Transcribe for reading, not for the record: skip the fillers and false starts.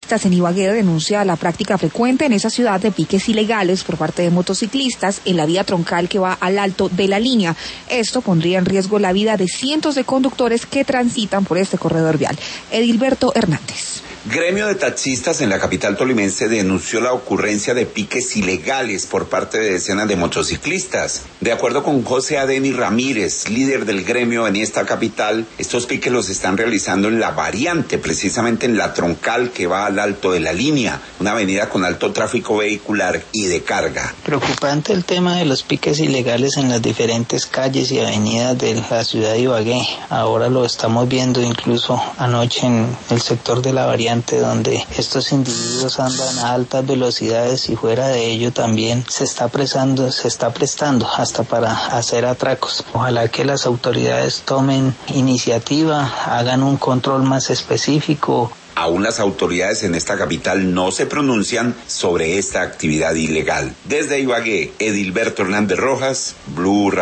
En Ibagué denuncia la práctica frecuente en esa ciudad de piques ilegales por parte de motociclistas en la vía troncal que va al alto de la línea. Esto pondría en riesgo la vida de cientos de conductores que transitan por este corredor vial. Edilberto Hernández. Gremio de taxistas en la capital tolimense denunció la ocurrencia de piques ilegales por parte de decenas de motociclistas. De acuerdo con José Adeni Ramírez, líder del gremio en esta capital, estos piques los están realizando en la variante, precisamente en la troncal que va al alto de la línea, una avenida con alto tráfico vehicular y de carga. Preocupante el tema de los piques ilegales en las diferentes calles y avenidas de la ciudad de Ibagué. Ahora lo estamos viendo incluso anoche en el sector de la variante, donde estos individuos andan a altas velocidades y fuera de ello también se está prestando hasta para hacer atracos. Ojalá que las autoridades tomen iniciativa, hagan un control más específico. Aún las autoridades en esta capital no se pronuncian sobre esta actividad ilegal. Desde Ibagué, Edilberto Hernández Rojas, Blue Radio.